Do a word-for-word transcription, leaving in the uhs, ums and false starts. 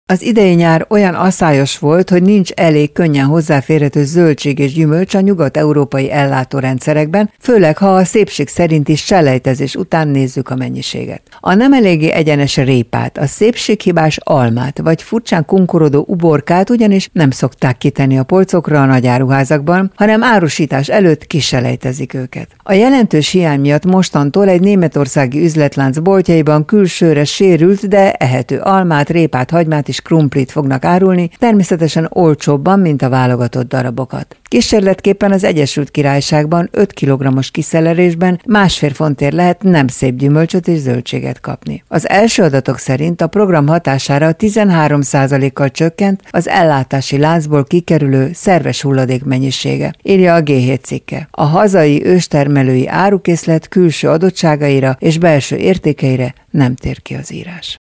Az idei nyár olyan aszályos volt, hogy nincs elég könnyen hozzáférhető zöldség és gyümölcs a nyugat-európai ellátórendszerekben, főleg ha a szépség szerinti selejtezés után nézzük a mennyiséget. A nem eléggé egyenes répát, a szépséghibás almát vagy furcsán kunkorodó uborkát ugyanis nem szokták kitenni a polcokra a nagyáruházakban, hanem árusítás előtt kiselejtezik őket. A jelentős hiány miatt mostantól egy németországi üzletlánc boltjaiban külsőre sérült, de ehető almát, répát, hagymát és krumplit fognak árulni, természetesen olcsóbban, mint a válogatott darabokat. Kísérletképpen az Egyesült Királyságban öt kilogrammos kiszelerésben másfél fontért lehet nem szép gyümölcsöt és zöldséget kapni. Az első adatok szerint a program hatására tizenhárom százalékkal csökkent az ellátási láncból kikerülő szerves hulladék mennyisége, írja a gé hét cikke. A hazai őstermelői árukészlet külső adottságaira és belső értékeire nem tér ki az írás.